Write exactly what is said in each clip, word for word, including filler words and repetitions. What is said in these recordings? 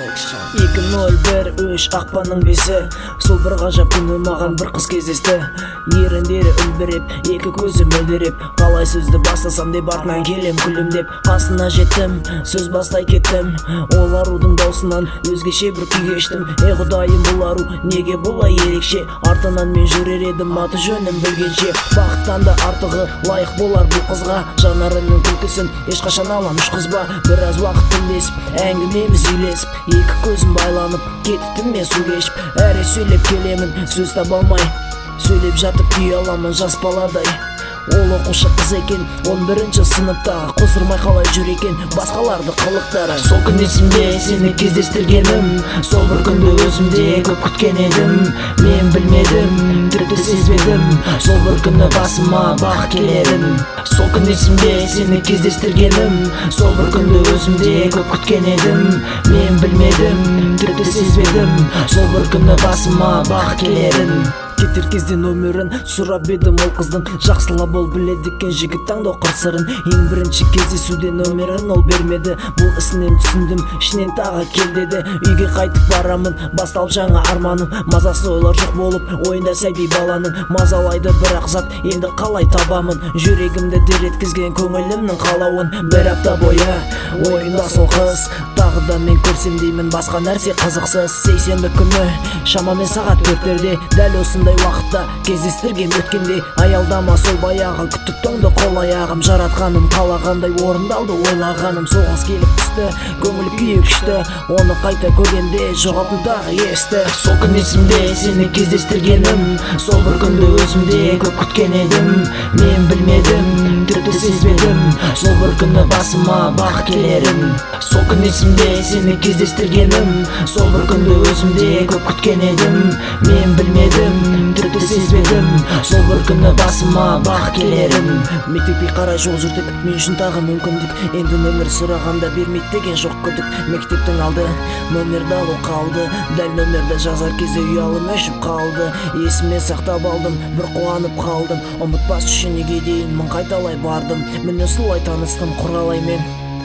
эки ноль бир үч акпанның беши сол бір ғажап күні маған бір қыз кездесті. Еріндері үлбіреп, екі көзі мөлдіреп, қалай сөзді бастасам деп артынан келем күлімдеп. Қасына жеттім, сөз бастай кеттім, ол арудың даусынан өзгеше бір күй кештім. Ей құдайым, бұл ару неге бұлай ерекше, артынан мен жүрер едім аты жөнін білгенше. Бақыттан да артығы лайық болар бұл қызға, жанарының күлкісін ешқашан алам ұшқызба. Біраз уақыт тілдесіп, әңгімеміз үйлесіп, екі көзім байланып кеттім мен су кешіп. Әрі сөйлеп келемін, сөз таба алмай, сөйлеп жатып күй аламын жас баладай. Ол оқушы қыз екен, он бірінші сыныпта, қоздырмай қалай жүр екен басқаларды қылықтары. Сол күн есімде сені кездестіргенім, сол бір күнді өзімде көп күткен едім. Мен білмедім, тіпті сезбедім, сол бір күні басыма бақ келерін. Сол күн есімде сені кездестіргенім, сол бір күнді өзімде көп күткен едім. Мен білмедім, тіпті сезбедім, сол бір күні басыма бақ келерін. Кетер кезде нөмірін сұрап едім ол қыздың, жақсылап ол біледі екен жігіт таңдау қыр-сырын. Ең бірінші кездесуде нөмірін ол бермеді, бұл ісінен түсіндім, ішінен тағы кел деді. Үйге қайтып барамын, басталып жаңа арманым, мазасыз ойлар жоқ болып ойында сәби баланың. Мазалайды бірақ зат, енді қалай табамын жүрегімді дір еткізген көңілімнің қалауын. Бір апта бойы ойында сол қыз, тағы да мен көрсем деймін басқа нәрсе қызықсыз. Сейсенбі күні шамамен сағат төрттерде, дәл осындай уақытта кездестірген өткенде. Аялдама сол баяғы күттік тоңды қол аяғым, жаратқаным қалағандай орындалды ойлағаным. Соғыс келіп түсті, көңіл күйі күшті, оны қайта көргенде жоғалтым тағы есті. Сол күн есімде сені кездестіргенім, сол бір күнді өзімде көп күткен едім. Мен білмедім, тіпті сезбедім, сол бір күні басыма бақ келерін. Сол күн есімде сені кездестіргенім, сол бір күнді өзімде көп күткен едім. Мен білмедім, тіпті сезбедім, сол бір күні басыма бақ келерін. Мектепке қарай жол жүрдік, мен үшін тағы мүмкіндік, енді нөмір сұрағанда бермейді деген жоқ күдік. Мектептің алды, нөмерді алу қалды, дәл нөмерді жазар кезде ұялым өшіп қалды. Есіме сақтап алдым, бір қуанып қалдым, ұмытпас үшін неге дейін мың қайталай бардым. Міне солай таныстым құралай мен,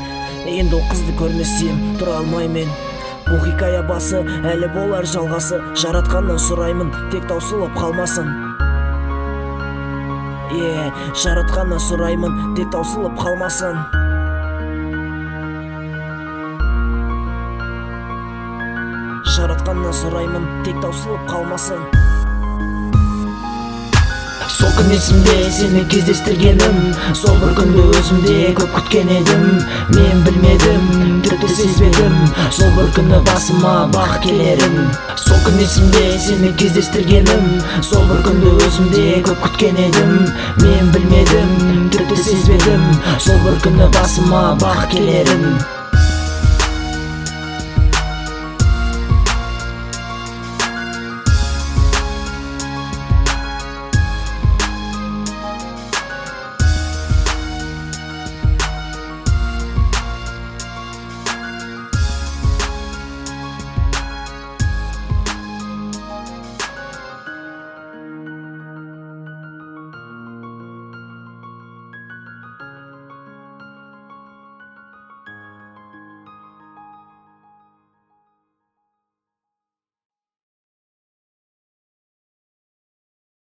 енді ол қызды көрмесем тұра алмаймен. Бұл хикая басы, әлі болар жалғасы, жаратқаннан сұраймын, тек таусылып қалмасын. Е, жаратқаннан сұраймын, тек таусылып қалмасын. Жаратқаннан сұраймын, тек таусылып қалмасын. Сол күн есімде сені кездестіргенім, сол бір күнді өзімде көп күткен едім. Мен білмедім, тіпті сезбедім, сол бір күні басыма бақ келерін. Сол күн есімде сені кездестіргенім, сол бір күнді өзімде көп күткен едім. Мен білмедім, тіпті сезбедім, сол бір күні басыма бақ келерін.